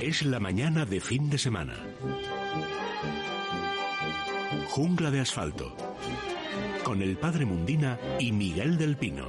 Es la mañana de fin de semana. Jungla de asfalto. Con el padre Mundina y Miguel del Pino.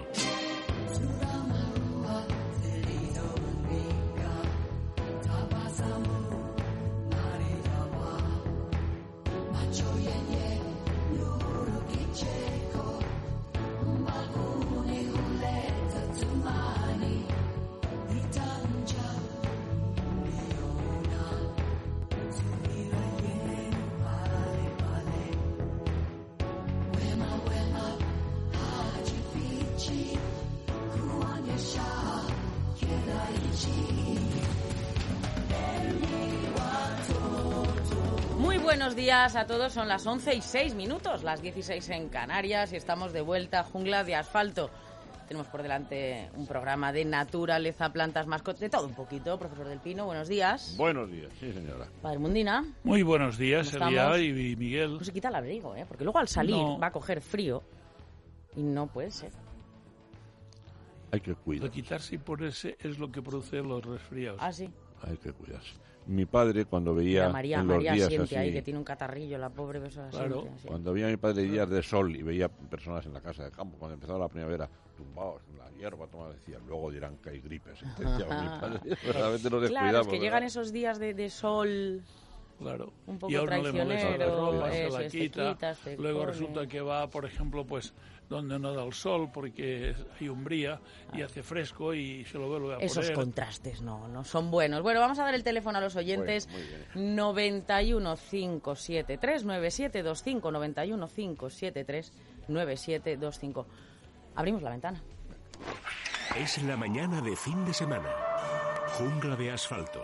Buenos días a todos, son las 11:06, las 16 en Canarias y estamos de vuelta a Jungla de Asfalto. Tenemos por delante un programa de naturaleza, plantas, mascotas, de todo un poquito. Profesor del Pino, buenos días. Buenos días, sí señora. Padre Mundina. Muy buenos días, Elia y Miguel. No se quita el abrigo, porque luego al salir va a coger frío y no puede ser. Hay que cuidar. Lo quitarse y ponerse es lo que produce los resfriados. Ah, sí. Hay que cuidarse. Mi padre cuando veía María días siente así, que tiene un catarrillo, la pobre persona. Claro. Siente, cuando veía a mi padre días de sol y veía personas en la casa de campo, cuando empezaba la primavera, tumbados en la hierba, decía, luego dirán que hay gripe, sentenciaba mi padre. Realmente nos descuidamos. Claro, es que llegan esos días de sol. Claro. Un poco y a uno le molesta la ropa, se la quita. Luego resulta que va, por ejemplo, pues donde no da el sol porque hay umbría y hace fresco y se lo vuelve a poner. Esos contrastes no son buenos. Bueno, vamos a dar el teléfono a los oyentes. 91 573 9725 91 573 9725. Abrimos la ventana. Es la mañana de fin de semana. Jungla de asfalto.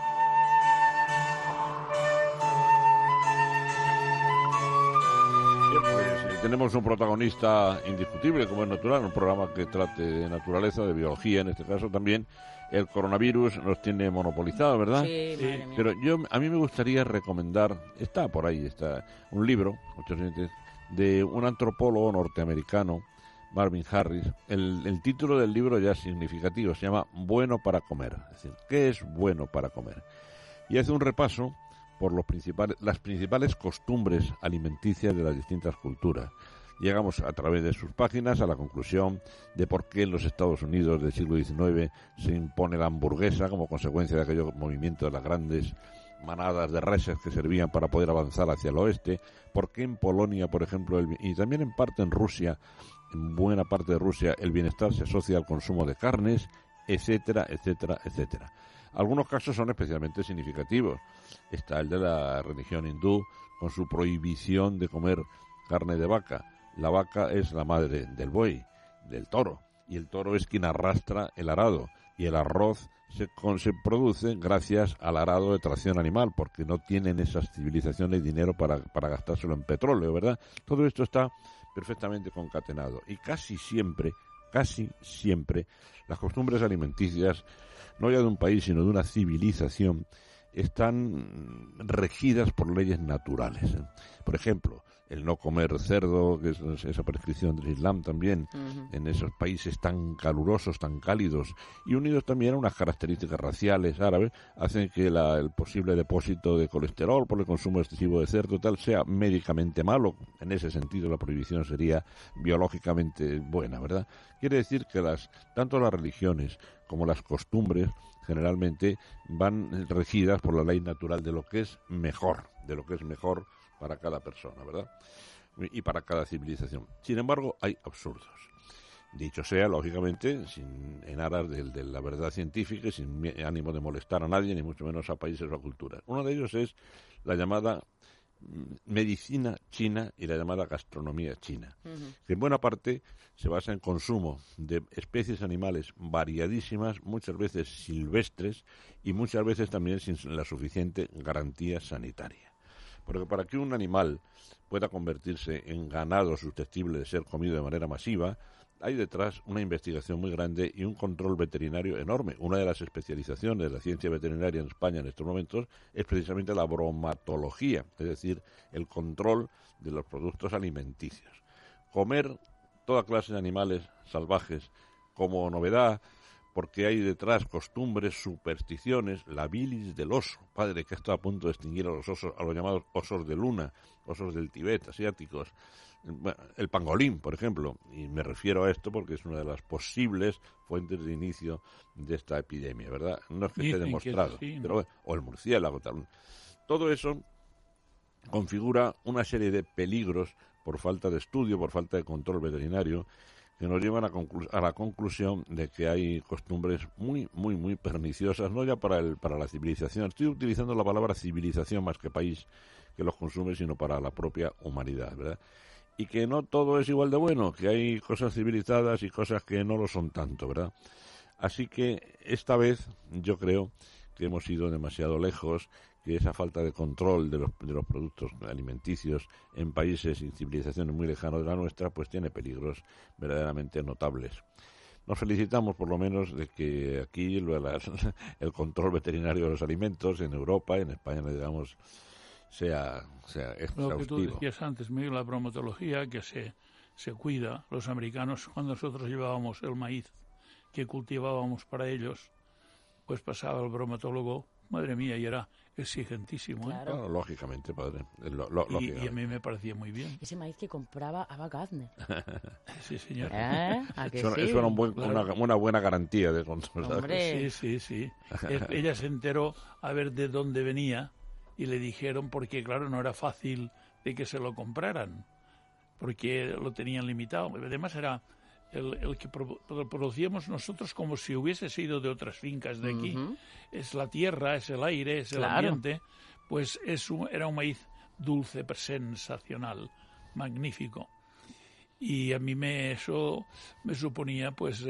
Tenemos un protagonista indiscutible, como es natural, un programa que trate de naturaleza, de biología, en este caso también. El coronavirus nos tiene monopolizado, ¿verdad? Sí, madre mía. Pero a mí me gustaría recomendar, está por ahí, un libro, muchos oyentes, de un antropólogo norteamericano, Marvin Harris. El título del libro ya es significativo, se llama Bueno para comer. Es decir, ¿qué es bueno para comer? Y hace un repaso por las principales costumbres alimenticias de las distintas culturas. Llegamos a través de sus páginas a la conclusión de por qué en los Estados Unidos del siglo XIX se impone la hamburguesa como consecuencia de aquellos movimientos de las grandes manadas de reses que servían para poder avanzar hacia el oeste, por qué en Polonia, por ejemplo, y también en parte en Rusia, en buena parte de Rusia, el bienestar se asocia al consumo de carnes, etcétera, etcétera, etcétera. Algunos casos son especialmente significativos. Está el de la religión hindú, con su prohibición de comer carne de vaca. La vaca es la madre del buey, del toro, y el toro es quien arrastra el arado, y el arroz se produce gracias al arado de tracción animal, porque no tienen esas civilizaciones dinero para gastárselo en petróleo, ¿verdad? Todo esto está perfectamente concatenado, y casi siempre, las costumbres alimenticias, no ya de un país, sino de una civilización, están regidas por leyes naturales. Por ejemplo, el no comer cerdo, que es esa prescripción del Islam también, en esos países tan calurosos, tan cálidos, y unidos también a unas características raciales árabes, hacen que el posible depósito de colesterol por el consumo excesivo de cerdo tal sea médicamente malo. En ese sentido, la prohibición sería biológicamente buena, ¿verdad? Quiere decir que tanto las religiones como las costumbres generalmente van regidas por la ley natural de lo que es mejor para cada persona, ¿verdad? Y para cada civilización. Sin embargo, hay absurdos. Dicho sea, lógicamente, en aras de la verdad científica y sin ánimo de molestar a nadie, ni mucho menos a países o a culturas. Uno de ellos es la llamada medicina china y la llamada gastronomía china, que en buena parte se basa en consumo de especies animales variadísimas, muchas veces silvestres y muchas veces también sin la suficiente garantía sanitaria. Porque para que un animal pueda convertirse en ganado susceptible de ser comido de manera masiva, hay detrás una investigación muy grande y un control veterinario enorme. Una de las especializaciones de la ciencia veterinaria en España en estos momentos es precisamente la bromatología, es decir, el control de los productos alimenticios. Comer toda clase de animales salvajes como novedad, porque hay detrás costumbres, supersticiones, la bilis del oso, padre, que está a punto de extinguir a los osos, a los llamados osos de luna, osos del Tíbet, asiáticos, el pangolín, por ejemplo, y me refiero a esto porque es una de las posibles fuentes de inicio de esta epidemia, ¿verdad? No es que esté demostrado, sí, pero, o el murciélago, tal. Todo eso configura una serie de peligros por falta de estudio, por falta de control veterinario, que nos llevan a la conclusión de que hay costumbres muy, muy, muy perniciosas, no ya para la civilización. Estoy utilizando la palabra civilización más que país que los consume, sino para la propia humanidad, ¿verdad? Y que no todo es igual de bueno, que hay cosas civilizadas y cosas que no lo son tanto, ¿verdad? Así que esta vez yo creo que hemos ido demasiado lejos, que esa falta de control de los productos alimenticios en países y civilizaciones muy lejanos de la nuestra, pues tiene peligros verdaderamente notables. Nos felicitamos por lo menos de que aquí el control veterinario de los alimentos en Europa, en España, digamos, sea exhaustivo. Lo que tú decías antes, Miguel, la bromatología, que se cuida. Los americanos, cuando nosotros llevábamos el maíz que cultivábamos para ellos, pues pasaba el bromatólogo, madre mía, y era exigentísimo. Claro. Bueno, lógicamente, padre. Y a mí me parecía muy bien. Ese maíz que compraba Ava Gardner. Sí, señor. ¿A que eso sí? Era una buena garantía de control. Hombre. Sí. Ella se enteró a ver de dónde venía y le dijeron, porque claro, no era fácil de que se lo compraran, porque lo tenían limitado. Además era el que producíamos nosotros como si hubiese sido de otras fincas de aquí. Es la tierra, es el aire, es el ambiente. Pues era un maíz dulce, sensacional, magnífico. Y a mí eso me suponía, pues,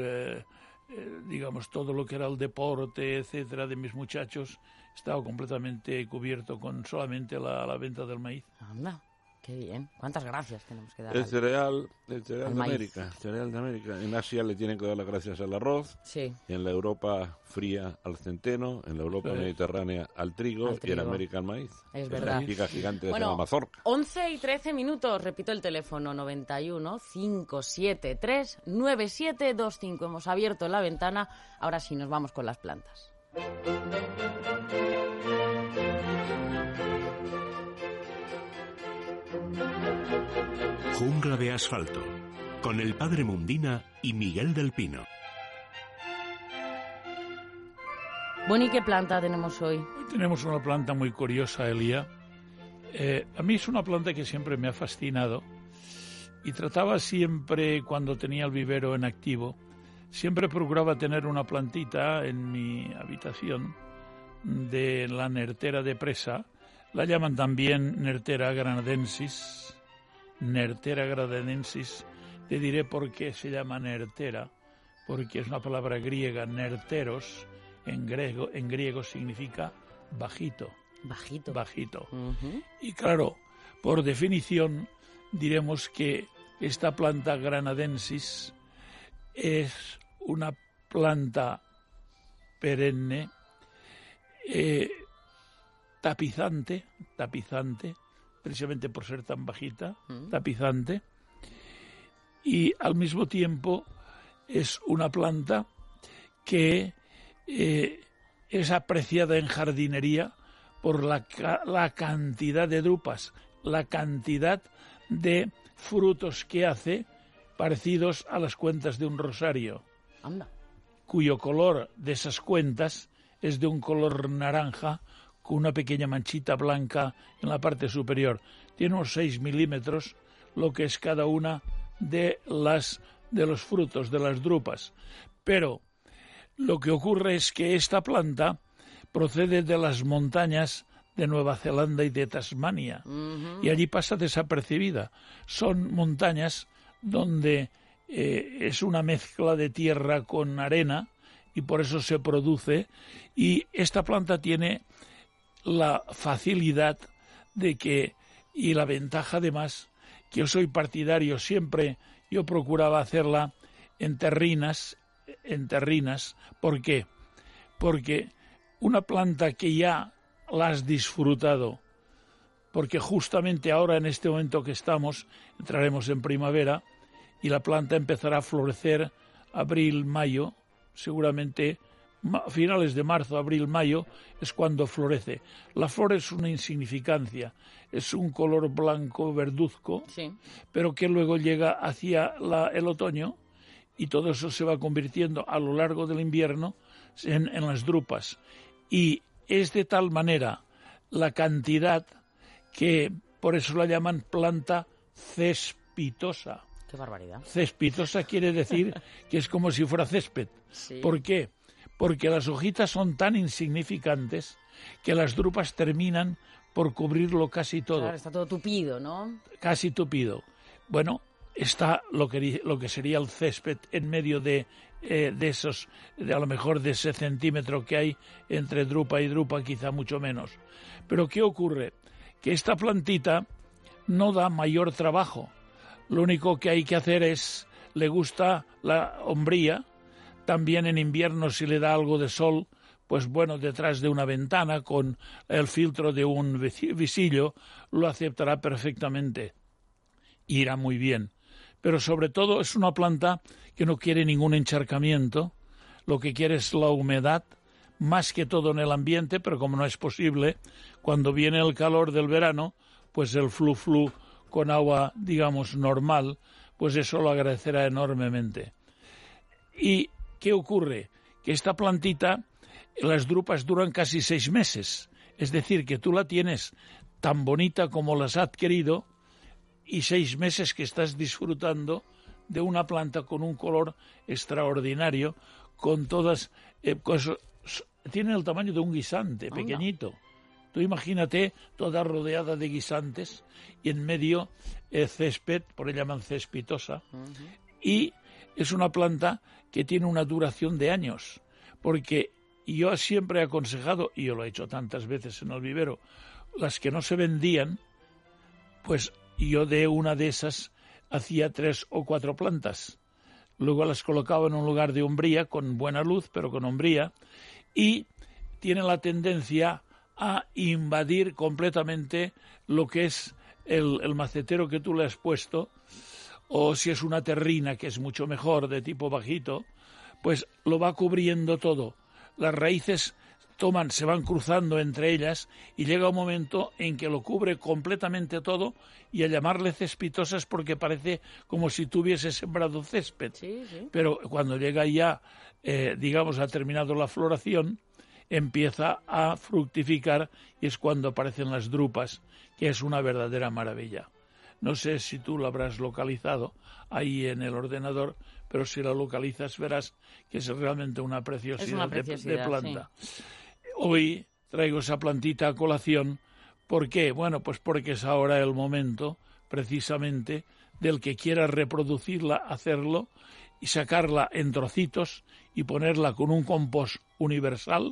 digamos, todo lo que era el deporte, etcétera, de mis muchachos, estaba completamente cubierto con solamente la venta del maíz. Anda. Qué bien. ¿Cuántas gracias tenemos que dar? El cereal de América. En Asia le tienen que dar las gracias al arroz. Sí. En la Europa fría al centeno, en la Europa mediterránea al trigo y en América al maíz. Es verdad. La figa gigante de la mazorca. 11 y 13 minutos. Repito el teléfono: 91 573 9725. Hemos abierto la ventana. Ahora sí, nos vamos con las plantas. Jungla de asfalto, con el padre Mundina y Miguel del Pino. Bueno, ¿y qué planta tenemos hoy? Hoy tenemos una planta muy curiosa, Elia. A mí es una planta que siempre me ha fascinado y trataba siempre, cuando tenía el vivero en activo, siempre procuraba tener una plantita en mi habitación de la nertera de presa. La llaman también nertera granadensis. Nertera granadensis. Te diré por qué se llama nertera, porque es una palabra griega, nerteros, en griego significa bajito. Bajito. Uh-huh. Y claro, por definición, diremos que esta planta granadensis es una planta perenne, tapizante, precisamente por ser tan bajita, tapizante, y al mismo tiempo es una planta que es apreciada en jardinería por la cantidad de drupas, la cantidad de frutos que hace parecidos a las cuentas de un rosario. Anda. Cuyo color de esas cuentas es de un color naranja con una pequeña manchita blanca en la parte superior. Tiene unos 6 milímetros, lo que es cada una de los frutos, de las drupas. Pero lo que ocurre es que esta planta procede de las montañas de Nueva Zelanda y de Tasmania, y allí pasa desapercibida. Son montañas donde es una mezcla de tierra con arena, y por eso se produce, y esta planta tiene la facilidad de que, y la ventaja además, que yo soy partidario siempre, yo procuraba hacerla en terrinas. ¿Por qué? Porque una planta que ya la has disfrutado, porque justamente ahora en este momento que estamos, entraremos en primavera y la planta empezará a florecer abril, mayo, seguramente finales de marzo, abril, mayo, es cuando florece. La flor es una insignificancia, es un color blanco verduzco, Sí. pero que luego llega hacia el otoño y todo eso se va convirtiendo a lo largo del invierno en las drupas. Y es de tal manera la cantidad que por eso la llaman planta cespitosa. Qué barbaridad. Cespitosa quiere decir que es como si fuera césped. Sí. ¿Por qué? Porque las hojitas son tan insignificantes que las drupas terminan por cubrirlo casi todo. Claro, está todo tupido, ¿no? Casi tupido. Bueno, está lo que sería el césped en medio de esos, a lo mejor de ese centímetro que hay entre drupa y drupa, quizá mucho menos. Pero ¿qué ocurre? Que esta plantita no da mayor trabajo. Lo único que hay que hacer le gusta la hombría. También en invierno, si le da algo de sol, pues bueno, detrás de una ventana con el filtro de un visillo, lo aceptará perfectamente. Irá muy bien. Pero sobre todo es una planta que no quiere ningún encharcamiento, lo que quiere es la humedad, más que todo en el ambiente, pero como no es posible, cuando viene el calor del verano, pues el flu-flu con agua, digamos, normal, pues eso lo agradecerá enormemente. ¿Y qué ocurre? Que esta plantita, las drupas duran casi 6 meses, es decir, que tú la tienes tan bonita como las has adquirido y 6 meses que estás disfrutando de una planta con un color extraordinario, con todas cosas. Tiene el tamaño de un guisante, pequeñito. Tú imagínate toda rodeada de guisantes y en medio césped, por ello llaman cespitosa, y es una planta que tiene una duración de años, porque yo siempre he aconsejado, y yo lo he hecho tantas veces en el vivero, las que no se vendían, pues yo de una de esas hacía 3 o 4 plantas. Luego las colocaba en un lugar de umbría, con buena luz, pero con umbría, y tiene la tendencia a invadir completamente lo que es el macetero que tú le has puesto, o si es una terrina, que es mucho mejor, de tipo bajito, pues lo va cubriendo todo. Las raíces se van cruzando entre ellas y llega un momento en que lo cubre completamente todo, y a llamarle cespitosas porque parece como si tuviese sembrado césped. Sí, sí. Pero cuando llega ya, digamos, ha terminado la floración, empieza a fructificar y es cuando aparecen las drupas, que es una verdadera maravilla. No sé si tú la habrás localizado ahí en el ordenador, pero si la localizas verás que es realmente una preciosidad, de planta. Sí. Hoy traigo esa plantita a colación. ¿Por qué? Bueno, pues porque es ahora el momento, precisamente, del que quiera reproducirla, hacerlo y sacarla en trocitos y ponerla con un compost universal,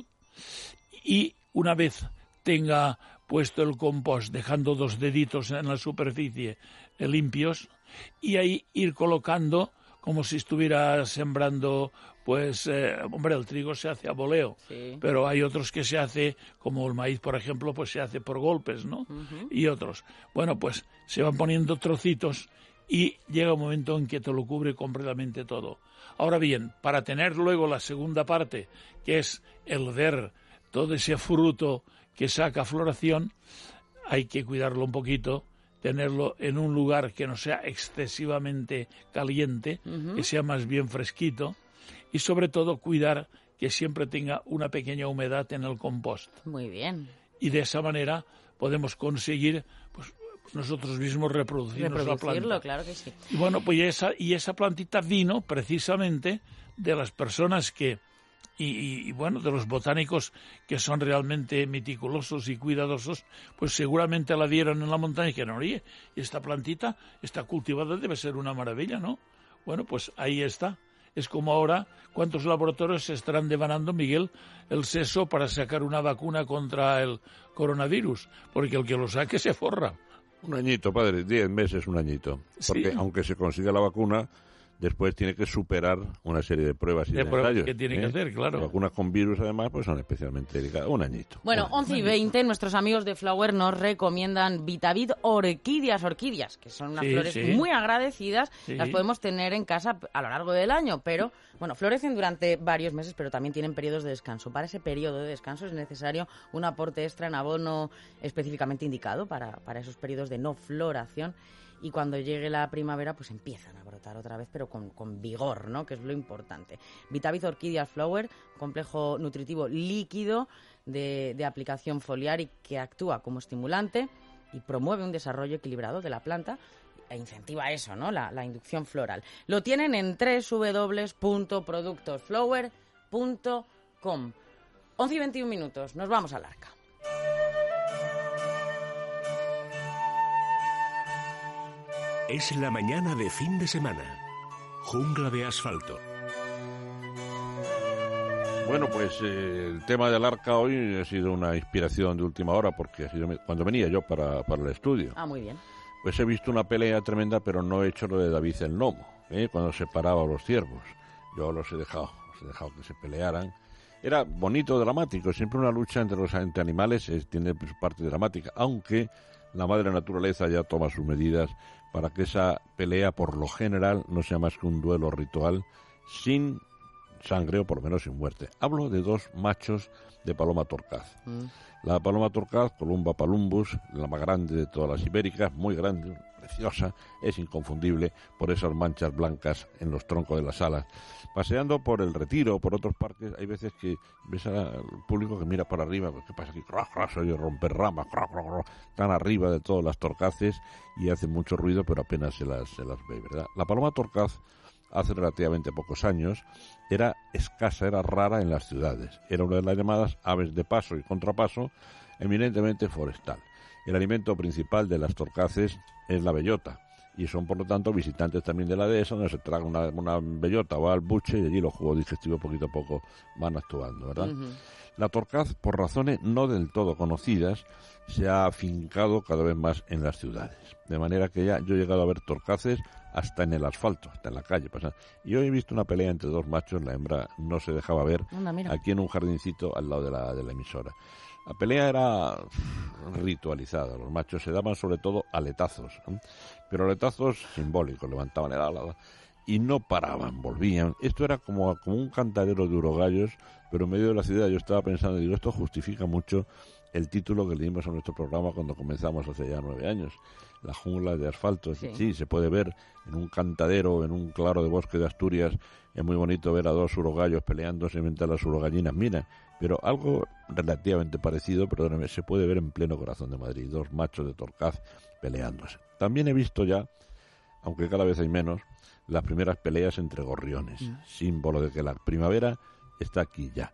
y una vez tenga puesto el compost, dejando 2 deditos en la superficie limpios, y ahí ir colocando como si estuviera sembrando, pues, el trigo se hace a voleo, sí, pero hay otros que se hace, como el maíz, por ejemplo, pues se hace por golpes, ¿no? Y otros. Bueno, pues se van poniendo trocitos y llega un momento en que te lo cubre completamente todo. Ahora bien, para tener luego la segunda parte, que es el ver todo ese fruto que saca floración, hay que cuidarlo un poquito, tenerlo en un lugar que no sea excesivamente caliente, que sea más bien fresquito, y sobre todo cuidar que siempre tenga una pequeña humedad en el compost. Muy bien. Y de esa manera podemos conseguir, pues, nosotros mismos reproducirnos la planta. Claro que sí. Y bueno, pues esa plantita vino precisamente de las personas que, y bueno, de los botánicos que son realmente meticulosos y cuidadosos, pues seguramente la dieron en la montaña y que no, oye, esta plantita está cultivada, debe ser una maravilla, ¿no? Bueno, pues ahí está. Es como ahora, ¿cuántos laboratorios se estarán devanando, Miguel, el seso para sacar una vacuna contra el coronavirus? Porque el que lo saque se forra. 1 añito, padre, 10 meses, 1 añito. Porque sí, aunque se consiga la vacuna, después tiene que superar una serie de pruebas y de ensayos. Que tiene que hacer, claro. Y algunas con virus, además, pues son especialmente delicadas. Un añito. Bueno, 11:20, nuestros amigos de Flower nos recomiendan Vitavid orquídeas, que son unas flores muy agradecidas. Las podemos tener en casa a lo largo del año, pero, bueno, florecen durante varios meses, pero también tienen periodos de descanso. Para ese periodo de descanso es necesario un aporte extra en abono específicamente indicado para esos periodos de no floración. Y cuando llegue la primavera, pues empiezan a brotar otra vez, pero con vigor, ¿no? Que es lo importante. Vitavid Orquídeas Flower, complejo nutritivo líquido de aplicación foliar y que actúa como estimulante y promueve un desarrollo equilibrado de la planta e incentiva eso, ¿no? La inducción floral. Lo tienen en www.productosflower.com. 11:21, nos vamos al Arca. Es la mañana de fin de semana. Jungla de asfalto. Bueno, pues el tema del Arca hoy ha sido una inspiración de última hora, porque ha sido cuando venía yo para el estudio. Ah, muy bien. Pues he visto una pelea tremenda, pero no he hecho lo de David el Nomo, cuando separaba a los ciervos. Yo los he dejado que se pelearan. Era bonito, dramático. Siempre una lucha entre animales tiene su parte dramática, aunque la madre naturaleza ya toma sus medidas para que esa pelea, por lo general, no sea más que un duelo ritual sin sangre o por lo menos sin muerte. Hablo de dos machos de paloma torcaz. La paloma torcaz, Columba palumbus, la más grande de todas las ibéricas, muy grande, preciosa, es inconfundible por esas manchas blancas en los troncos de las alas. Paseando por el Retiro, por otros parques, hay veces que ves al público que mira para arriba, pues, ¿qué pasa aquí? Se oye romper ramas, están arriba de todas las torcaces y hacen mucho ruido, pero apenas se las ve, ¿verdad? La paloma torcaz, hace relativamente pocos años, era escasa, era rara en las ciudades. Era una de las llamadas aves de paso y contrapaso, eminentemente forestal. El alimento principal de las torcaces es la bellota, y son por lo tanto visitantes también de la dehesa, donde se traga una bellota o al buche y allí los jugos digestivos poquito a poco van actuando, ¿verdad? La torcaz, por razones no del todo conocidas, se ha afincado cada vez más en las ciudades. De manera que ya yo he llegado a ver torcaces hasta en el asfalto, hasta en la calle. Y hoy he visto una pelea entre dos machos, la hembra no se dejaba ver, aquí en un jardincito al lado de la emisora. La pelea era ritualizada, los machos se daban sobre todo aletazos, pero aletazos simbólicos, levantaban el ala y no paraban, volvían. Esto era como un cantadero de urogallos, pero en medio de la ciudad. Yo estaba pensando, digo, esto justifica mucho el título que le dimos a nuestro programa cuando comenzamos hace ya 9 años. La jungla de asfalto. Sí, se puede ver en un cantadero, en un claro de bosque de Asturias. Es muy bonito ver a dos urogallos peleándose mientras las urogallinas miran. Pero algo relativamente parecido, perdóneme, se puede ver en pleno corazón de Madrid. Dos machos de torcaz peleándose. También he visto ya, aunque cada vez hay menos, las primeras peleas entre gorriones. Símbolo de que la primavera está aquí ya.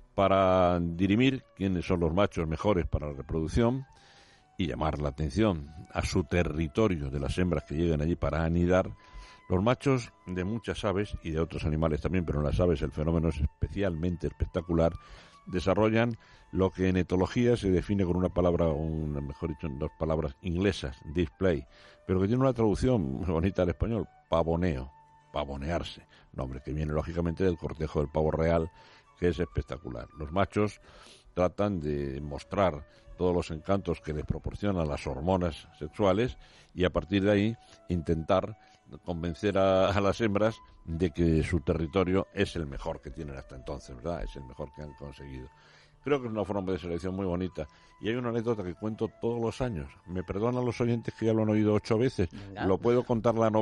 Para dirimir quiénes son los machos mejores para la reproducción y llamar la atención a su territorio de las hembras que llegan allí para anidar, los machos de muchas aves y de otros animales también, pero en las aves el fenómeno es especialmente espectacular, desarrollan lo que en etología se define con una palabra, o mejor dicho, en dos palabras inglesas, display, pero que tiene una traducción muy bonita al español, pavoneo, pavonearse, nombre que viene lógicamente del cortejo del pavo real, que es espectacular. Los machos tratan de mostrar todos los encantos que les proporcionan las hormonas sexuales y a partir de ahí intentar convencer a las hembras de que su territorio es el mejor que tienen hasta entonces, ¿verdad? Es el mejor que han conseguido. Creo que es una forma de selección muy bonita. Y hay una anécdota que cuento todos los años. Me perdonan los oyentes que ya lo han oído 8 veces. Venga. Lo puedo contar la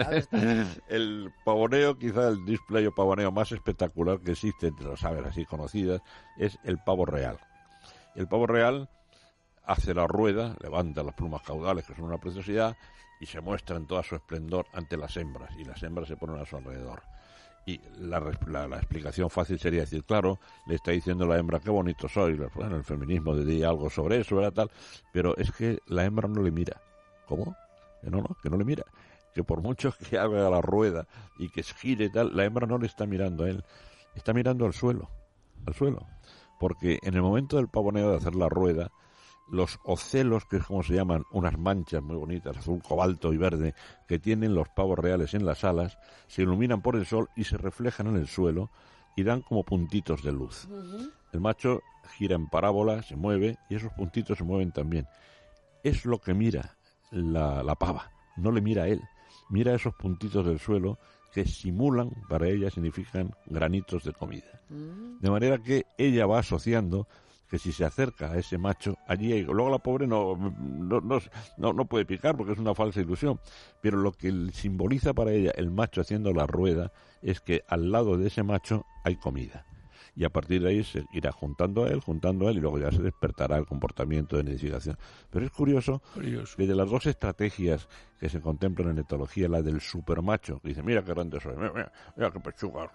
9ª. El pavoneo, quizá el display o pavoneo más espectacular que existe entre las aves así conocidas, es el pavo real. El pavo real hace la rueda, levanta las plumas caudales, que son una preciosidad, y se muestra en toda su esplendor ante las hembras. Y las hembras se ponen a su alrededor. Y la explicación fácil sería decir, claro, le está diciendo la hembra, qué bonito soy. Bueno, el feminismo diría algo sobre eso, ¿verdad? Tal, pero es que la hembra no le mira. ¿Cómo? Que no le mira. Que por mucho que haga la rueda y que gire y tal, la hembra no le está mirando a él. Está mirando al suelo. Porque en el momento del pavoneo de hacer la rueda, los ocelos, que es como se llaman, unas manchas muy bonitas, azul, cobalto y verde, que tienen los pavos reales en las alas, se iluminan por el sol y se reflejan en el suelo y dan como puntitos de luz. El macho gira en parábola, se mueve y esos puntitos se mueven también. Es lo que mira la pava, no le mira a él, mira esos puntitos del suelo que simulan, para ella significan granitos de comida. De manera que ella va asociando que si se acerca a ese macho, allí hay... Luego la pobre no puede picar porque es una falsa ilusión, pero lo que simboliza para ella el macho haciendo la rueda es que al lado de ese macho hay comida. Y a partir de ahí se irá juntando a él, y luego ya se despertará el comportamiento de nidificación. Pero es curioso que de las dos estrategias que se contemplan en etología, la del supermacho, que dice, mira qué grande soy, mira qué pechuga,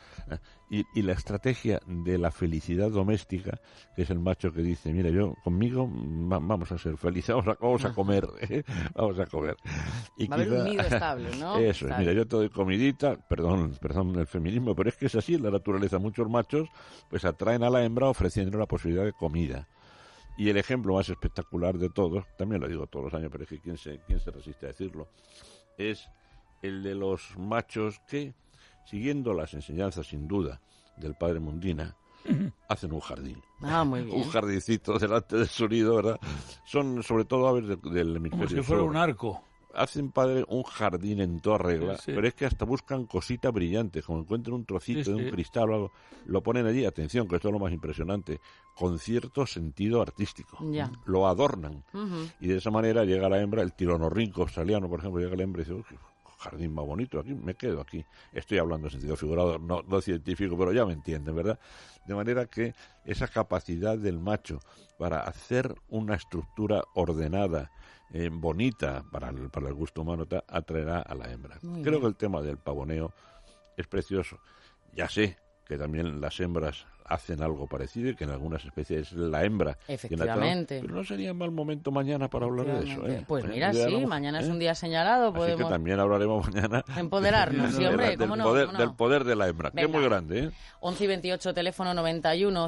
y la estrategia de la felicidad doméstica, que es el macho que dice, mira, yo conmigo vamos a ser felices, vamos a comer, vamos a comer. Y va a haber un nido estable, ¿no? Eso es, mira, yo te doy comidita, perdón el feminismo, pero es que es así en la naturaleza. Muchos machos pues atraen a la hembra ofreciéndole la posibilidad de comida. Y el ejemplo más espectacular de todos, también lo digo todos los años, pero es que ¿quién se resiste a decirlo? Es el de los machos que, siguiendo las enseñanzas sin duda del padre Mundina, hacen un jardín. Muy bien. Un jardincito delante de su nido, ¿verdad? Son sobre todo aves del hemisferio como si fuera sur. un arco. Hacen, padre, un jardín en toda regla, sí. pero es que hasta buscan cositas brillantes, como encuentran un trocito de un cristal o algo, lo ponen allí, atención, que esto es lo más impresionante, con cierto sentido artístico. Ya. Lo adornan. Y de esa manera llega la hembra, el tironorrinco australiano, por ejemplo, llega la hembra y dice, uy, jardín más bonito, aquí me quedo aquí. Estoy hablando en sentido figurado, no científico, pero ya me entienden, ¿verdad? De manera que esa capacidad del macho para hacer una estructura ordenada, bonita para el gusto humano, atraerá a la hembra. Creo que el tema del pavoneo es precioso. Ya sé que también las hembras hacen algo parecido y que en algunas especies es la hembra. Efectivamente. Pero no sería mal momento mañana para hablar de eso. Pues mira, sí, mañana es un día señalado. Así que también hablaremos mañana. Empoderarnos, sí, hombre, ¿cómo no? Del poder de la hembra, que es muy grande. 11 y 28, teléfono 91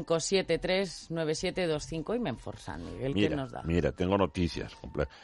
573 9725 y Menforsan. Miguel, ¿qué nos da? Mira, tengo noticias.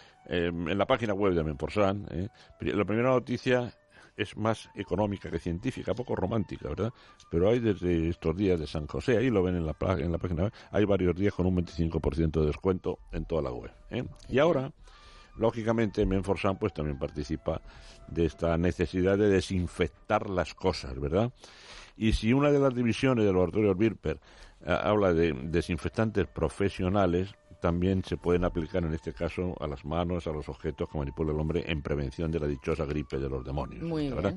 En la página web de Menforsan, la primera noticia es más económica que científica, poco romántica, ¿verdad? Pero hay desde estos días de San José, ahí lo ven en la página web, hay varios días con un 25% de descuento en toda la web. Y ahora, lógicamente, Menforsan pues también participa de esta necesidad de desinfectar las cosas, ¿verdad? Y si una de las divisiones del laboratorio Birper habla de desinfectantes profesionales, también se pueden aplicar en este caso a las manos, a los objetos que manipula el hombre en prevención de la dichosa gripe de los demonios. Muy ¿verdad?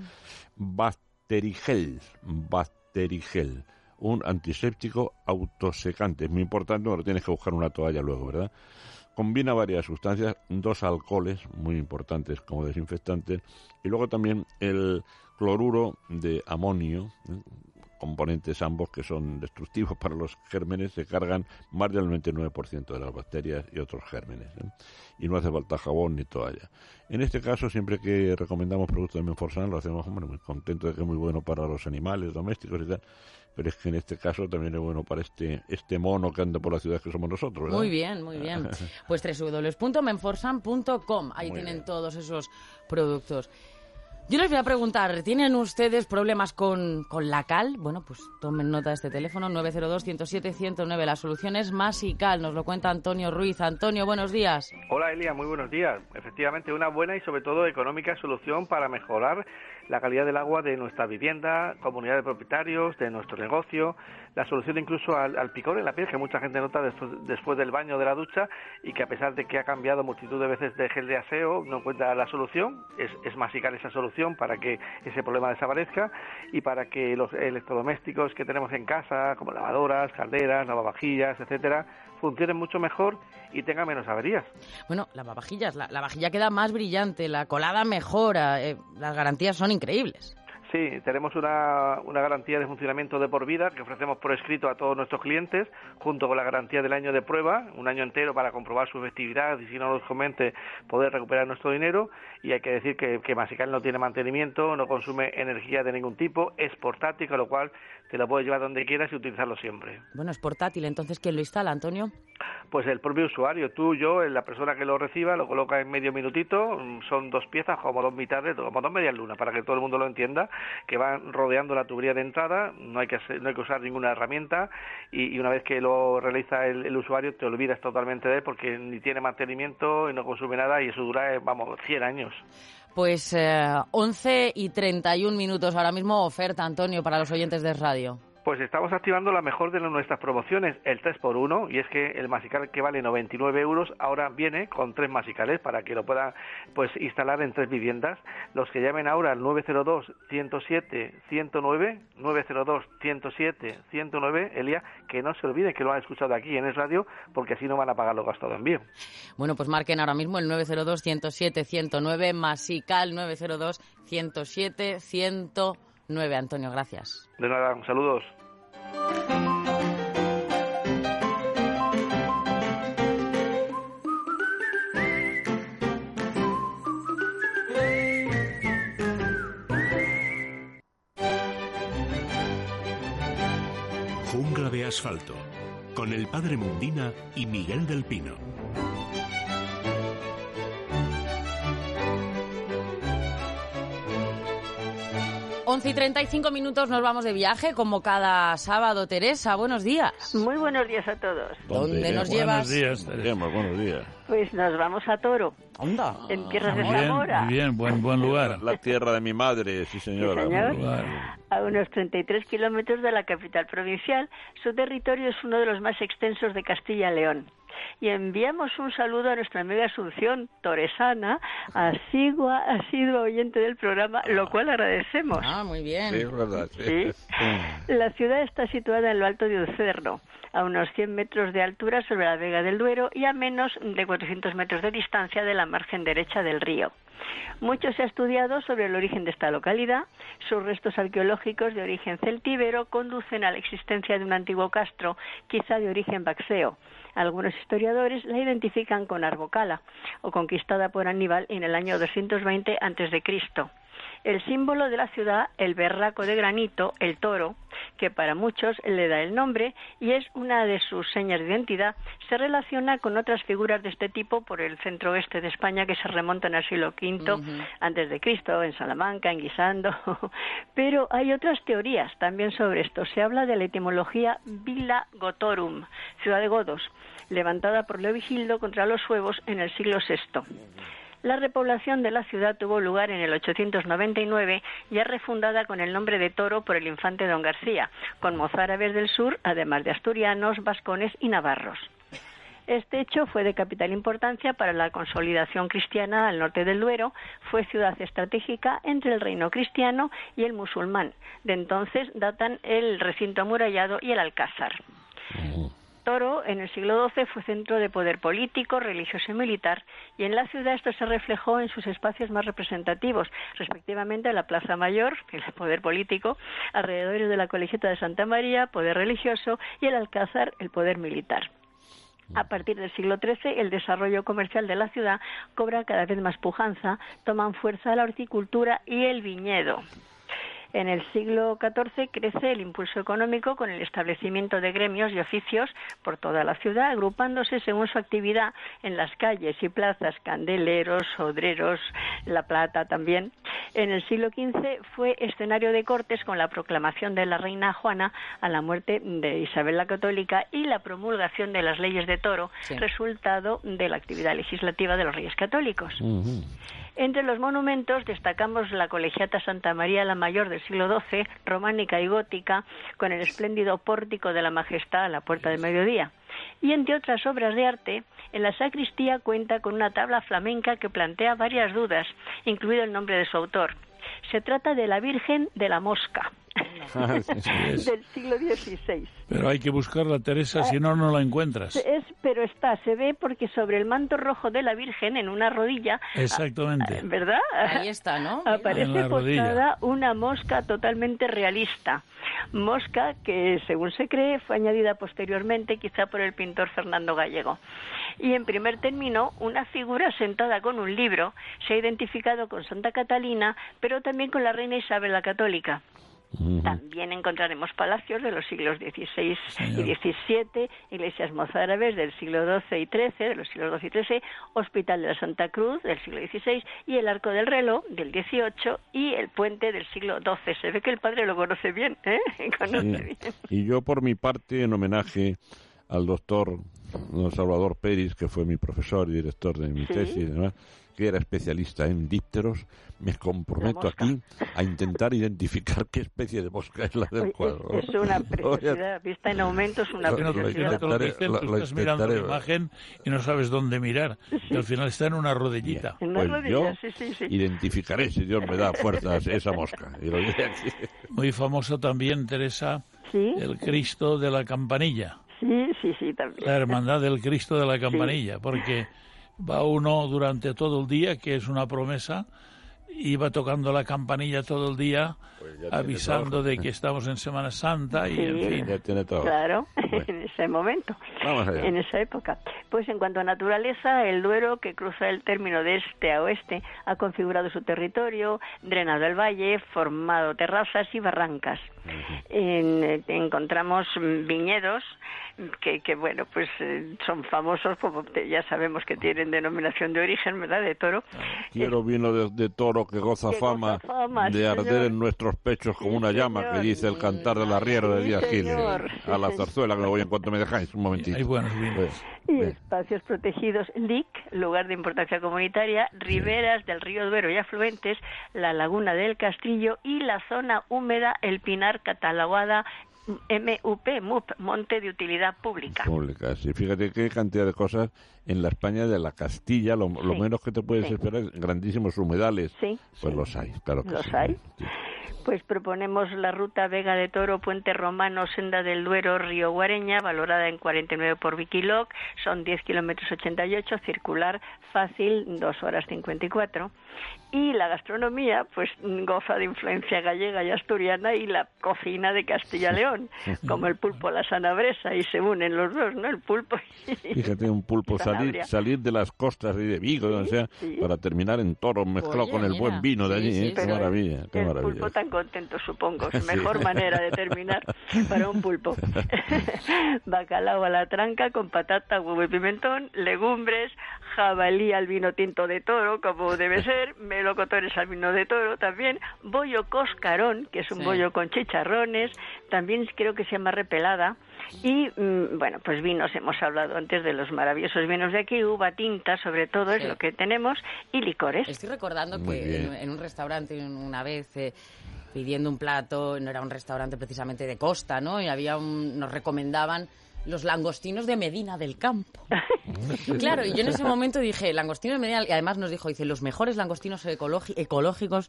Bien. Bacterigel, un antiséptico autosecante. Es muy importante, pero tienes que buscar una toalla luego, ¿verdad? Combina varias sustancias, 2 alcoholes muy importantes como desinfectantes, y luego también el cloruro de amonio, componentes ambos que son destructivos para los gérmenes, se cargan más del 99% de las bacterias y otros gérmenes, y no hace falta jabón ni toalla. En este caso, siempre que recomendamos productos de Menforsan, lo hacemos muy contento de que es muy bueno para los animales domésticos y tal, pero es que en este caso también es bueno para este mono que anda por la ciudad que somos nosotros, ¿verdad? Muy bien. Pues www.menforsan.com, ahí muy tienen bien. todos esos productos. Yo les voy a preguntar, ¿tienen ustedes problemas con la cal? Bueno, pues tomen nota de este teléfono, 902-107-109. La solución es Masical, nos lo cuenta Antonio Ruiz. Antonio, buenos días. Hola Elia, muy buenos días. Efectivamente, una buena y sobre todo económica solución para mejorar la calidad del agua de nuestra vivienda, comunidad de propietarios, de nuestro negocio, la solución incluso al picor en la piel que mucha gente nota después del baño, de la ducha, y que a pesar de que ha cambiado multitud de veces de gel de aseo, no encuentra la solución. Es Masical esa solución para que ese problema desaparezca y para que los electrodomésticos que tenemos en casa, como lavadoras, calderas, lavavajillas, etcétera, funcionen mucho mejor y tengan menos averías. Bueno, lavavajillas, la vajilla queda más brillante, la colada mejora, las garantías son increíbles. Sí, tenemos una garantía de funcionamiento de por vida que ofrecemos por escrito a todos nuestros clientes, junto con la garantía del año de prueba, un año entero para comprobar su efectividad y si no nos convence poder recuperar nuestro dinero. Y hay que decir que Masical no tiene mantenimiento, no consume energía de ningún tipo, es portátil, con lo cual te lo puedes llevar donde quieras y utilizarlo siempre. Bueno, es portátil, entonces ¿quién lo instala, Antonio? pues el propio usuario, tú, yo, la persona que lo reciba, lo coloca en medio minutito, son 2 piezas, como 2 mitades, como 2 medias lunas, para que todo el mundo lo entienda, que van rodeando la tubería de entrada, no hay que usar ninguna herramienta, y una vez que lo realiza el usuario, te olvidas totalmente de él, porque ni tiene mantenimiento y no consume nada, y eso dura, 100 años. Pues 11:31 ahora mismo, oferta, Antonio, para los oyentes de radio. Pues estamos activando la mejor de nuestras promociones, el 3x1, y es que el masical que vale 99 euros ahora viene con 3 masicales para que lo puedan instalar en 3 viviendas. Los que llamen ahora al 902-107-109, 902-107-109, Elia, que no se olvide que lo han escuchado aquí en Es Radio, porque así no van a pagar los gastos de envío. Bueno, pues marquen ahora mismo el 902-107-109, masical 902-107-109. Antonio, gracias. De nada, saludos. Jungla de asfalto, con el padre Mundina y Miguel del Pino. 11:35 nos vamos de viaje, como cada sábado. Teresa, buenos días. Muy buenos días a todos. ¿Dónde nos llevas? Buenos días, Teresa. Buenos días. Pues nos vamos a Toro, ¿Onda? en tierras de Muy bien, Zamora. muy bien, buen lugar. La tierra de mi madre, sí señora. Sí, señor. Buen lugar. A unos 33 kilómetros de la capital provincial, su territorio es uno de los más extensos de Castilla y León. Y enviamos un saludo a nuestra amiga Asunción, toresana, asidua oyente del programa, lo cual agradecemos. Ah, muy bien. Sí, es verdad. Sí. La ciudad está situada en lo alto de Ucerno, a unos 100 metros de altura sobre la Vega del Duero y a menos de 400 metros de distancia de la margen derecha del río. Mucho se ha estudiado sobre el origen de esta localidad. Sus restos arqueológicos de origen celtíbero conducen a la existencia de un antiguo castro, quizá de origen vaxeo. Algunos historiadores la identifican con Arbocala, o conquistada por Aníbal en el año 220 a.C. El símbolo de la ciudad, el berraco de granito, el toro, que para muchos le da el nombre y es una de sus señas de identidad, se relaciona con otras figuras de este tipo por el centro oeste de España que se remontan al siglo V antes de Cristo, en Salamanca, en Guisando. Pero hay otras teorías también sobre esto. Se habla de la etimología Villa Gotorum, ciudad de godos, levantada por Leovigildo contra los suevos en el siglo VI. La repoblación de la ciudad tuvo lugar en el 899, ya refundada con el nombre de Toro por el infante Don García, con mozárabes del sur, además de asturianos, vascones y navarros. Este hecho fue de capital importancia para la consolidación cristiana al norte del Duero. Fue ciudad estratégica entre el reino cristiano y el musulmán. De entonces datan el recinto amurallado y el alcázar. Toro, en el siglo XII, fue centro de poder político, religioso y militar, y en la ciudad esto se reflejó en sus espacios más representativos, respectivamente la Plaza Mayor, el poder político, alrededor de la Colegiata de Santa María, poder religioso, y el Alcázar, el poder militar. A partir del siglo XIII, el desarrollo comercial de la ciudad cobra cada vez más pujanza, toman fuerza la horticultura y el viñedo. En el siglo XIV crece el impulso económico con el establecimiento de gremios y oficios por toda la ciudad, agrupándose según su actividad en las calles y plazas, candeleros, sodreros, La Plata también. En el siglo XV fue escenario de cortes con la proclamación de la reina Juana a la muerte de Isabel la Católica y la promulgación de las leyes de Toro, resultado de la actividad legislativa de los Reyes Católicos. Entre los monumentos destacamos la Colegiata Santa María la Mayor del siglo XII, románica y gótica, con el espléndido pórtico de la Majestad a la Puerta del Mediodía. Y entre otras obras de arte, en la sacristía cuenta con una tabla flamenca que plantea varias dudas, incluido el nombre de su autor. Se trata de la Virgen de la Mosca, del siglo XVI. Pero hay que buscarla, Teresa, si no, no la encuentras. Pero se ve porque sobre el manto rojo de la Virgen, en una rodilla... Exactamente. ¿Verdad? Ahí está, ¿no? Aparece posada una mosca totalmente realista. Mosca que, según se cree, fue añadida posteriormente, quizá por el pintor Fernando Gallego. Y en primer término, una figura sentada con un libro se ha identificado con Santa Catalina, pero también con la reina Isabel la Católica. También encontraremos palacios de los siglos XVI y XVII, iglesias mozárabes del siglo XII y XIII, de los siglos XII y XIII, Hospital de la Santa Cruz del siglo XVI y el Arco del Reloj del XVIII y el puente del siglo XII. Se ve que el padre lo conoce bien, ¿eh? Bien. Y yo, por mi parte, en homenaje al doctor don Salvador Peris, que fue mi profesor y director de mi tesis y demás, que era especialista en dípteros, me comprometo aquí a intentar identificar qué especie de mosca es la del cuadro. Es una preciosidad, vista en aumento, es una preciosidad. Tú estás mirando la imagen y no sabes dónde mirar, y al final está en una rodillita. En una rodilla, sí. Identificaré, si Dios me da fuerzas, esa mosca. Y lo diré aquí. Muy famoso también, Teresa, el Cristo de la Campanilla. Sí, también. La hermandad del Cristo de la Campanilla, porque va uno durante todo el día, que es una promesa, y va tocando la campanilla todo el día, pues avisando de que estamos en Semana Santa y en fin. Ya tiene todo. Claro, en ese momento, en esa época. Pues en cuanto a naturaleza, el Duero, que cruza el término de este a oeste, ha configurado su territorio, drenado el valle, formado terrazas y barrancas. Encontramos viñedos que bueno, pues son famosos, como ya sabemos que tienen denominación de origen, ¿verdad?, de toro. Quiero vino de toro que goza fama de arder en nuestros pechos como una llama, que dice el cantar del arriero de Díaz Gil. A la zarzuela, que me voy en cuanto me dejáis, un momentito. Hay buenos vinos. Y espacios protegidos, LIC, lugar de importancia comunitaria, riberas del río Duero y afluentes, la laguna del Castillo y la zona húmeda El Pinar, catalogada MUP, Monte de Utilidad Pública. Sí, fíjate qué cantidad de cosas en la España de la Castilla, lo menos que te puedes esperar, grandísimos humedales. Pues los hay, claro que los hay. Sí. Pues proponemos la ruta Vega de Toro, Puente Romano, Senda del Duero, Río Guareña, valorada en 49 por Wikiloc, son 10 kilómetros 88, circular fácil, 2 horas 54. Y la gastronomía, pues goza de influencia gallega y asturiana y la cocina de Castilla-León, como el pulpo a la sanabresa, y se unen los dos, ¿no? El pulpo y... Fíjate, un pulpo salir de las costas y de Vigo, donde sea, para terminar en Toro, mezclado con el buen vino de allí. Qué maravilla, qué maravilla. El pulpo tan contento, supongo, es mejor manera de terminar para un pulpo. Bacalao a la tranca con patata, huevo y pimentón, legumbres, jabalí al vino tinto de toro, como debe ser, melocotones al vino de toro también, bollo coscarón, que es un bollo con chicharrones, también creo que se llama repelada, y bueno, pues vinos, hemos hablado antes de los maravillosos vinos de aquí, uva tinta sobre todo es lo que tenemos, y licores. Estoy recordando que en un restaurante una vez... pidiendo un plato, no era un restaurante precisamente de costa, ¿no? Y nos recomendaban los langostinos de Medina del Campo. Claro, y yo en ese momento dije, langostinos de Medina, y además nos dijo, dice, los mejores langostinos ecológicos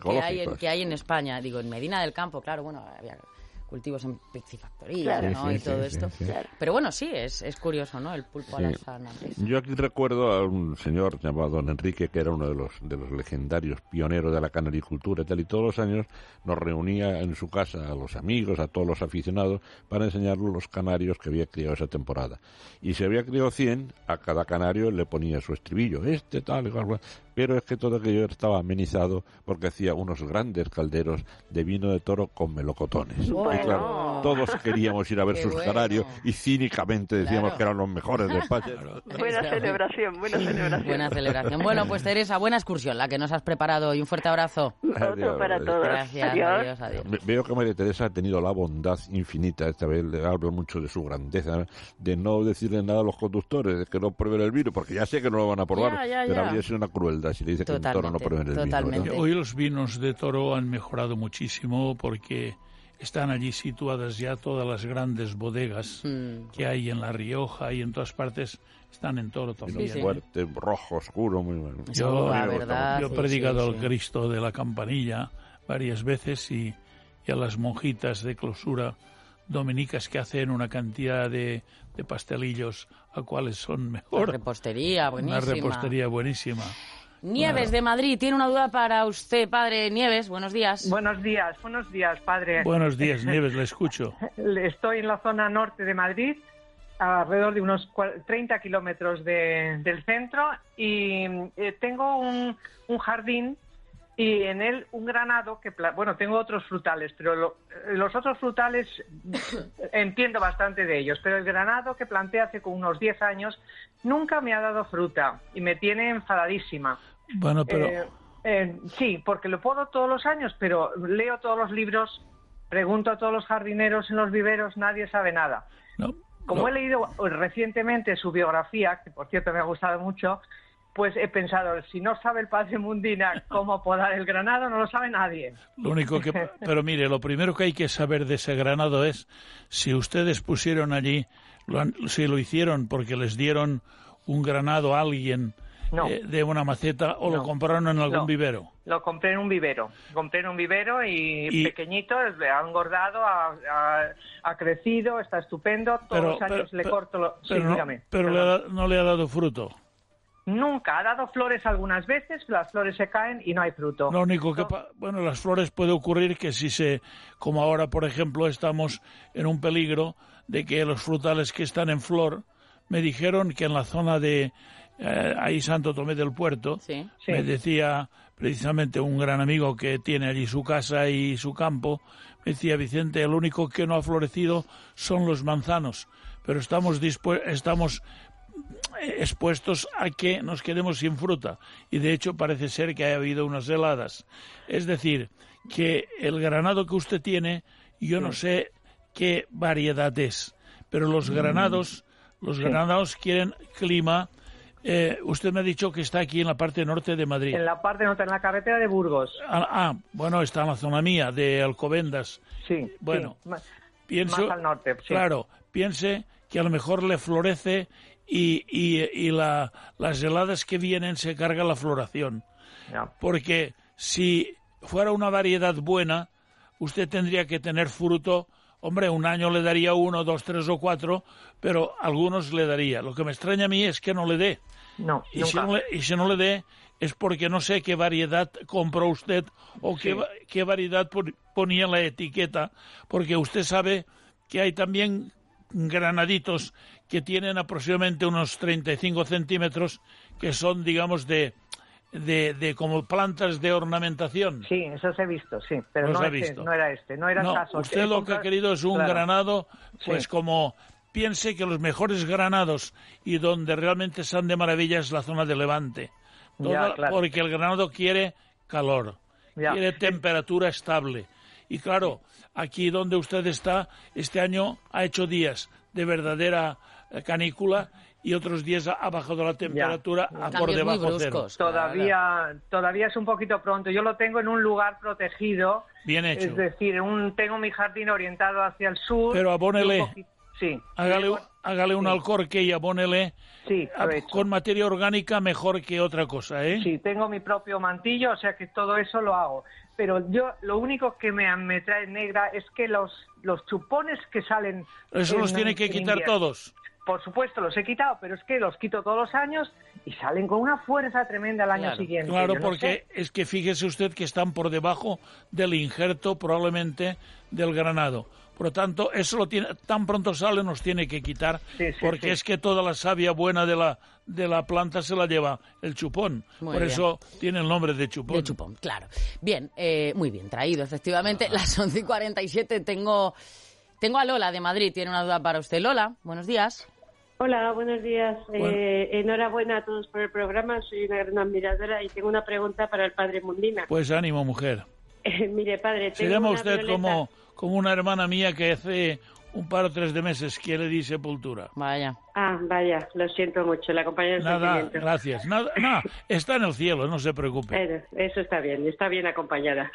que hay en España. Digo, en Medina del Campo, claro, bueno, había cultivos en piscifactoría, ¿no? Y todo esto. Pero bueno, sí, es curioso, ¿no? El pulpo a la sana. Yo aquí recuerdo a un señor llamado don Enrique, que era uno de los legendarios pioneros de la canaricultura y tal, y todos los años nos reunía en su casa a los amigos, a todos los aficionados, para enseñarles los canarios que había criado esa temporada. Y si había criado 100, a cada canario le ponía su estribillo, tal, igual. Pero es que todo aquello estaba amenizado porque hacía unos grandes calderos de vino de toro con melocotones. Bueno. Y claro, todos queríamos ir a ver sus canarios y cínicamente decíamos que eran los mejores de España. Buena celebración. Buena celebración. Bueno, pues Teresa, buena excursión la que nos has preparado y un fuerte abrazo. Otro para todos. Gracias, adiós. Veo que María Teresa ha tenido la bondad infinita, esta vez le hablo mucho de su grandeza, de no decirle nada a los conductores, de que no prueben el vino, porque ya sé que no lo van a probar, pero habría sido una crueldad si le dice que un toro no pruebe el vino. Hoy los vinos de toro han mejorado muchísimo porque están allí situadas ya todas las grandes bodegas que hay en La Rioja y en todas partes están en toro también. Fuerte, rojo, oscuro, muy bueno. Yo he predicado al Cristo de la Campanilla varias veces y a las monjitas de clausura dominicas que hacen una cantidad de pastelillos a cuales son mejor. Una repostería buenísima. Nieves de Madrid tiene una duda para usted, padre Nieves. Buenos días. Buenos días, padre. Buenos días, Nieves, la escucho. Estoy en la zona norte de Madrid, alrededor de unos 30 kilómetros del centro, y tengo un jardín y en él un granado que, bueno, tengo otros frutales, pero los otros frutales entiendo bastante de ellos, pero el granado que planté hace como unos 10 años nunca me ha dado fruta y me tiene enfadadísima. Bueno, pero... sí, porque lo podo todos los años, pero leo todos los libros, pregunto a todos los jardineros en los viveros, nadie sabe nada. Como he leído recientemente su biografía, que por cierto me ha gustado mucho, pues he pensado, si no sabe el padre Mundina cómo podar el granado, no lo sabe nadie. Lo único que... Pero mire, lo primero que hay que saber de ese granado es si ustedes pusieron allí, si lo hicieron porque les dieron un granado a alguien de una maceta o lo compraron en algún vivero. Lo compré en un vivero. Y pequeñito, ha engordado, ha crecido, está estupendo. Todos los años le corto... Pero no le ha dado fruto. Nunca. Ha dado flores algunas veces, las flores se caen y no hay fruto. Lo único que... Bueno, las flores puede ocurrir que como ahora, por ejemplo, estamos en un peligro de que los frutales que están en flor, me dijeron que en la zona de ahí Santo Tomé del Puerto, me decía precisamente un gran amigo que tiene allí su casa y su campo, me decía, Vicente, el único que no ha florecido son los manzanos, pero estamos expuestos a que nos quedemos sin fruta, y de hecho parece ser que ha habido unas heladas. Es decir, que el granado que usted tiene, yo no sé qué variedad es, pero los granados quieren clima. Usted me ha dicho que está aquí en la parte norte de Madrid. En la parte norte, en la carretera de Burgos. Bueno, está en la zona mía, de Alcobendas. Sí. Bueno, pienso, más al norte. Sí. Claro, piense que a lo mejor le florece y las heladas que vienen se carga la floración. Porque si fuera una variedad buena, usted tendría que tener fruto. Hombre, un año le daría 1, 2, 3 o 4, pero algunos le daría. Lo que me extraña a mí es que no le dé. No, y si no le dé es porque no sé qué variedad compró usted o qué variedad ponía en la etiqueta, porque usted sabe que hay también granaditos que tienen aproximadamente unos 35 centímetros, que son, digamos, de como plantas de ornamentación. Sí, esos he visto, sí, pero no era este, no era el caso. Usted lo que ha querido es un granado, pues como piense que los mejores granados y donde realmente están de maravilla es la zona de Levante, porque el granado quiere calor, quiere temperatura estable. Y claro, aquí donde usted está, este año ha hecho días de verdadera canícula y otros días ha bajado la temperatura por debajo de cero. Todavía es un poquito pronto. Yo lo tengo en un lugar protegido. Bien hecho. Es decir, tengo mi jardín orientado hacia el sur. Pero abónele. Sí. Hágale un alcorque y abónele con materia orgánica mejor que otra cosa, ¿eh? Sí, tengo mi propio mantillo, o sea que todo eso lo hago. Pero yo lo único que me trae negra es que los chupones que salen... Eso los tiene que quitar todos. Por supuesto, los he quitado, pero es que los quito todos los años y salen con una fuerza tremenda el año siguiente. Claro, porque es que fíjese usted que están por debajo del injerto probablemente del granado. Por lo tanto, eso tan pronto sale nos tiene que quitar, porque es que toda la savia buena de la planta se la lleva el chupón. Por eso tiene el nombre de chupón. De chupón, claro. Bien, muy bien traído, efectivamente. Las 11:47 tengo a Lola de Madrid. Tiene una duda para usted. Lola, buenos días. Hola, buenos días. Enhorabuena a todos por el programa. Soy una gran admiradora y tengo una pregunta para el padre Mundina. Pues ánimo, mujer. Mire, padre, se llama usted como una hermana mía que hace un par o 3 de meses que le di sepultura. Vaya. Vaya, lo siento mucho, la acompañé en Nada, gracias. Nada, está en el cielo, no se preocupe. Eso está bien acompañada.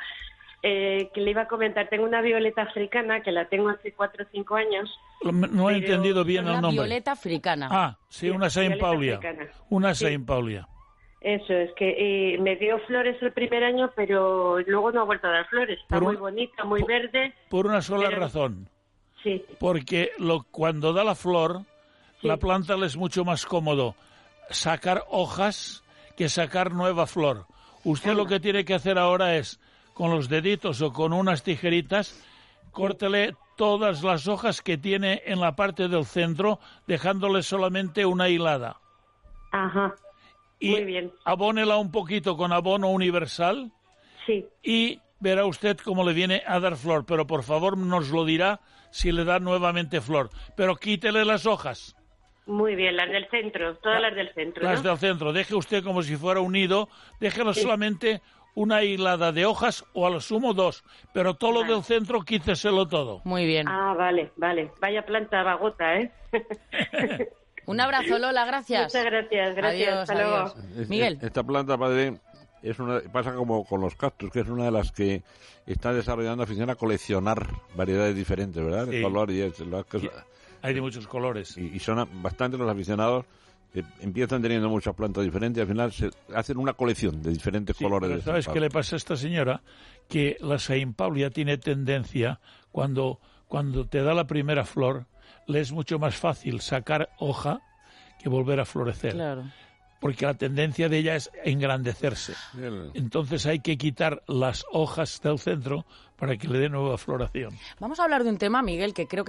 Que le iba a comentar, tengo una violeta africana que la tengo hace 4 o 5 años. No he entendido bien el nombre. Una violeta africana. Sí, una Saint Paulia. Una Saint Paulia. Eso, es que me dio flores el primer año, pero luego no ha vuelto a dar flores. Está muy bonita, muy verde. Por una sola razón. Sí. Porque cuando da la flor, la planta le es mucho más cómodo sacar hojas que sacar nueva flor. Usted lo que tiene que hacer ahora es, con los deditos o con unas tijeritas, córtele todas las hojas que tiene en la parte del centro, dejándole solamente una hilada. Ajá. Y muy bien. Abónela un poquito con abono universal Sí. Y verá usted cómo le viene a dar flor, pero por favor nos lo dirá si le da nuevamente flor. Pero quítele las hojas. Muy bien, las del centro, todas las del centro, Las ¿no? del centro. Deje usted como si fuera un nido, déjelo solamente una hilada de hojas o a lo sumo 2, pero todo lo del centro quíteselo todo. Muy bien. Ah, vale. Vaya planta vagota, ¿eh? Un abrazo, Lola, gracias. Muchas gracias. Adiós, Hasta luego. adiós. Miguel. Esta planta, padre, pasa como con los cactus, que es una de las que está desarrollando afición a coleccionar variedades diferentes, ¿verdad? Sí. De color Hay de muchos colores. y son bastante los aficionados que empiezan teniendo muchas plantas diferentes y al final se hacen una colección de diferentes colores. Pero de ¿sabes Saint qué le Paul. pasa a esta señora? Que la Saint Paulia tiene tendencia, cuando te da la primera flor, le es mucho más fácil sacar hoja que volver a florecer. Claro. Porque la tendencia de ella es engrandecerse. Entonces hay que quitar las hojas del centro para que le dé nueva floración. Vamos a hablar de un tema, Miguel, que creo que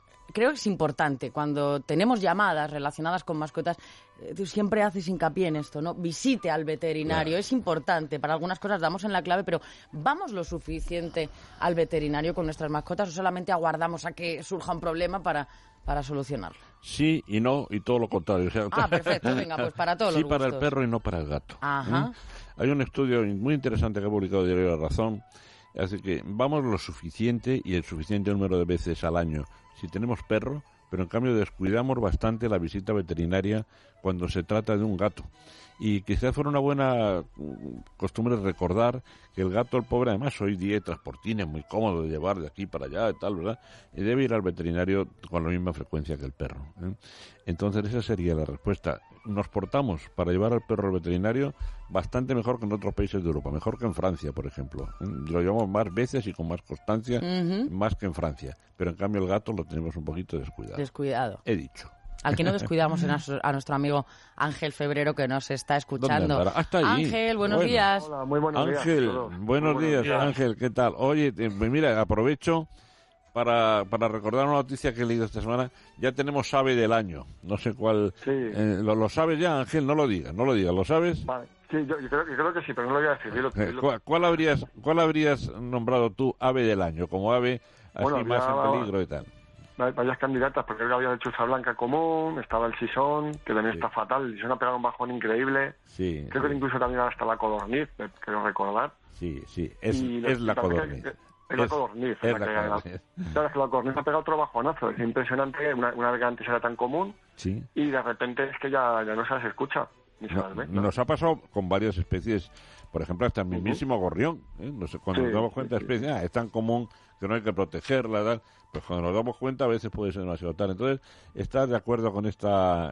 es importante. Cuando tenemos llamadas relacionadas con mascotas, tú siempre haces hincapié en esto, ¿no? Visite al veterinario. Claro. Es importante. Para algunas cosas damos en la clave, pero ¿vamos lo suficiente al veterinario con nuestras mascotas o solamente aguardamos a que surja un problema para solucionarlo? Sí y no, y todo lo contrario. O sea, Perfecto. Venga, pues para todos sí los para el gustos. perro y no para el gato. Ajá. Hay un estudio muy interesante que ha publicado Diario La Razón. Así que vamos lo suficiente y el suficiente número de veces al año si tenemos perro, pero en cambio descuidamos bastante la visita veterinaria cuando se trata de un gato. Y quizás fuera una buena costumbre recordar que el gato, el pobre, además hoy día transportín es muy cómodo de llevar de aquí para allá y tal, ¿verdad? Y debe ir al veterinario con la misma frecuencia que el perro, ¿eh? Entonces esa sería la respuesta. Nos portamos para llevar al perro al veterinario bastante mejor que en otros países de Europa, mejor que en Francia, por ejemplo, ¿eh? Lo llevamos más veces y con más constancia, más que en Francia. Pero en cambio el gato lo tenemos un poquito descuidado. Descuidado. He dicho. Al que no descuidamos a nuestro amigo Ángel Febrero, que nos está escuchando. ¿Dónde andará? Hasta allí. Ángel, buenos Bueno. días. Hola, muy buenos días. Ángel, a todos. buenos Muy días, Ángel, ¿qué tal? Oye, mira, aprovecho para recordar una noticia que he leído esta semana. Ya tenemos ave del año. No sé cuál. Sí. ¿Lo sabes ya, Ángel? No lo digas, ¿lo sabes? Vale. Sí, yo creo que sí, pero no lo voy a decir. ¿Cuál habrías nombrado tú ave del año? Como ave así Bueno, más había- en peligro y tal. Varias candidatas, porque creo que había el chuza blanca común, estaba el sisón, que también Sí. está fatal. El sisón ha pegado un bajón increíble. Sí, Creo que incluso también hasta la codorniz, creo recordar. sí, Y es la también codorniz. Es la codorniz. es la que- codorniz. Claro, es que la codorniz ha pegado otro bajonazo. Es impresionante, una vez que antes era tan común, Sí. y de repente es que ya no se las escucha, ni se las ve. Nos ha pasado con varias especies, por ejemplo, hasta el mismísimo gorrión. No sé, cuando Sí, nos damos cuenta de sí, especies, es tan común que no hay que protegerla, tal. Pues cuando nos damos cuenta a veces puede ser demasiado tarde. Entonces, ¿estás de acuerdo con esta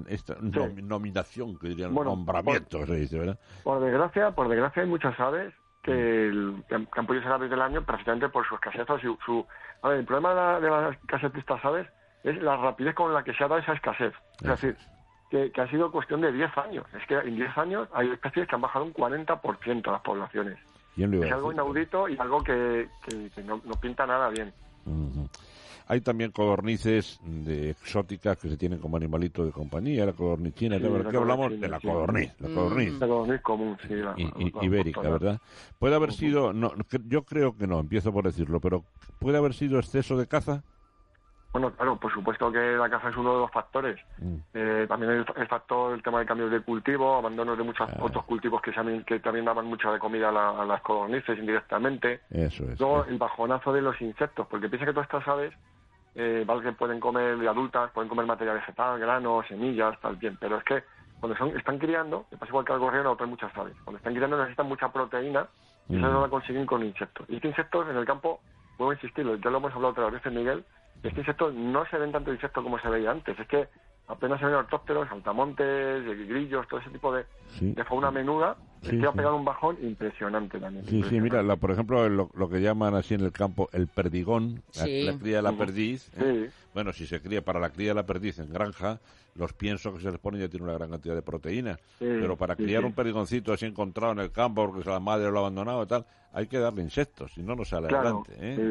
nominación, que dirían, Bueno, nombramiento, se dice, ¿verdad? Por desgracia hay muchas aves que han podido ser aves del año precisamente por su escasez o A ver, el problema de la escasez de estas aves es la rapidez con la que se ha dado esa escasez. Es decir, que ha sido cuestión de 10 años. Es que en 10 años hay especies que han bajado un 40% las poblaciones. ¿Quién lo iba Es a algo decir? inaudito y algo que no pinta nada bien. Ujú. Hay también codornices exóticas que se tienen como animalito de compañía, la codornichina. Sí, ¿Verdad? la Aquí hablamos codornichina, de la sí. codorniz, la codorniz. La codorniz común, sí. Ibérica, ¿verdad? Puede haber sido, yo creo que no, empiezo por decirlo, pero puede haber sido exceso de caza. Bueno, claro, por supuesto que la caza es uno de los factores. También el factor, el tema de cambios de cultivo, abandono de muchos otros cultivos que también daban mucha de comida a las codornices indirectamente. Eso es. Luego el bajonazo de los insectos, porque piensa que todas estas aves, vale que pueden comer de adultas, pueden comer material vegetal, granos, semillas, tal bien, pero es que cuando están criando, que pasa igual que al gorrión, otras muchas aves, cuando están criando necesitan mucha proteína y eso no la consiguen con insectos. Y estos insectos en el campo, vuelvo a insistir, ya lo hemos hablado otras veces, Miguel, este insecto no se ven tanto insectos como se veía antes, es que apenas se ven ortópteros, saltamontes, grillos, todo ese tipo de fauna menuda, que ha pegado un bajón impresionante también. Sí, mira, por ejemplo, lo que llaman así en el campo el perdigón, la cría de la perdiz. Bueno, si se cría para la cría de la perdiz en granja, los piensos que se les ponen ya tienen una gran cantidad de proteína. Pero para criar un perdigoncito así encontrado en el campo, porque la madre lo ha abandonado y tal, hay que darle insectos, si no, no sale adelante.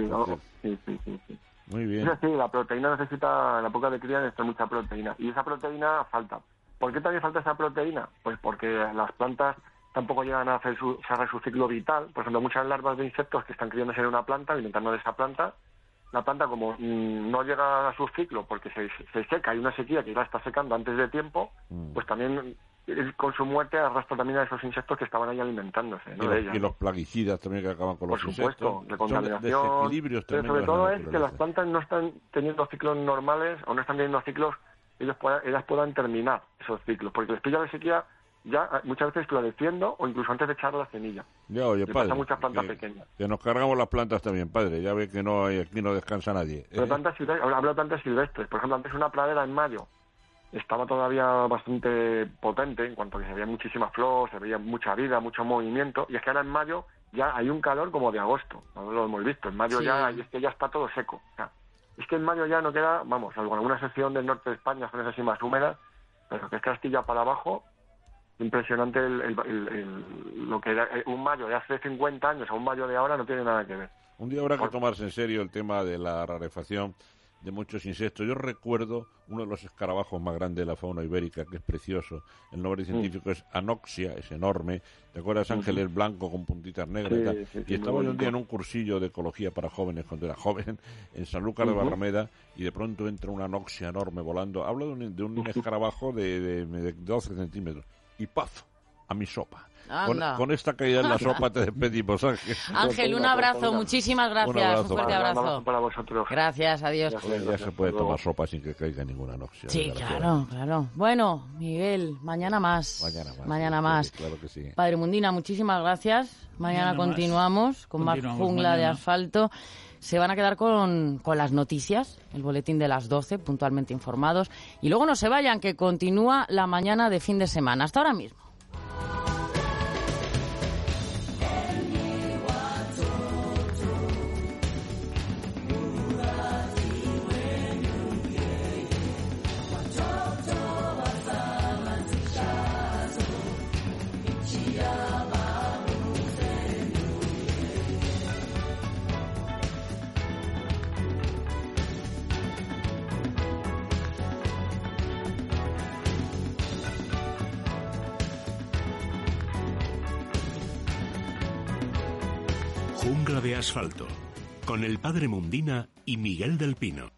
Sí. Muy bien. Sí, la proteína necesita, en la época de cría necesita mucha proteína. Y esa proteína falta. ¿Por qué también falta esa proteína? Pues porque las plantas tampoco llegan a cerrar su ciclo vital. Por ejemplo, muchas larvas de insectos que están criándose en una planta, alimentando de esa planta, la planta como no llega a su ciclo porque se seca, hay una sequía que ya está secando antes de tiempo, pues también con su muerte arrastra también a esos insectos que estaban ahí alimentándose, ¿no? Y los plaguicidas también que acaban con los insectos. Por supuesto, de contaminación. Desequilibrios pero sobre todo es que las plantas no están teniendo ciclos normales o no están teniendo ciclos, ellas puedan terminar esos ciclos, porque les pilla la sequía ya muchas veces floreciendo o incluso antes de echar la semilla. Ya, oye, padre, pasa muchas plantas pequeñas. Que nos cargamos las plantas también, padre. Ya ve que aquí no descansa nadie. Pero hablo de plantas silvestres. Por ejemplo, antes una pradera en mayo estaba todavía bastante potente en cuanto a que se veía muchísima flor, se veía mucha vida, mucho movimiento, y es que ahora en mayo ya hay un calor como de agosto, no lo hemos visto. En mayo ya está todo seco. O sea, es que en mayo ya no queda, vamos, salvo alguna sección del norte de España, zonas así más húmedas, pero que es Castilla para abajo. Impresionante lo que era un mayo de hace 50 años a un mayo de ahora, no tiene nada que ver. Un día habrá que tomarse en serio el tema de la rarefacción de muchos insectos. Yo recuerdo uno de los escarabajos más grandes de la fauna ibérica, que es precioso. El nombre científico es Anoxia, es enorme. ¿Te acuerdas? Ángeles blanco con puntitas negras y tal. Y estaba yo un día en un cursillo de ecología para jóvenes, cuando era joven, en Sanlúcar de Barrameda, y de pronto entra una Anoxia enorme volando. Hablo de un escarabajo de 12 centímetros. Y ¡paf! A mi sopa. Con esta caída en la sopa te despedimos, Ángel. Ángel, un abrazo, muchísimas gracias. Un fuerte abrazo. Un abrazo para vosotros. Gracias, adiós. Ya se puede tomar sopa sin que caiga ninguna anoxia. Sí, claro. Bueno, Miguel, mañana más. Mañana más. Claro que sí. Padre Mundina, muchísimas gracias. Mañana continuamos con más Jungla de Asfalto. Se van a quedar con las noticias, el boletín de las 12, puntualmente informados. Y luego no se vayan, que continúa la mañana de fin de semana. Hasta ahora mismo. Jungla de Asfalto, con el Padre Mundina y Miguel del Pino.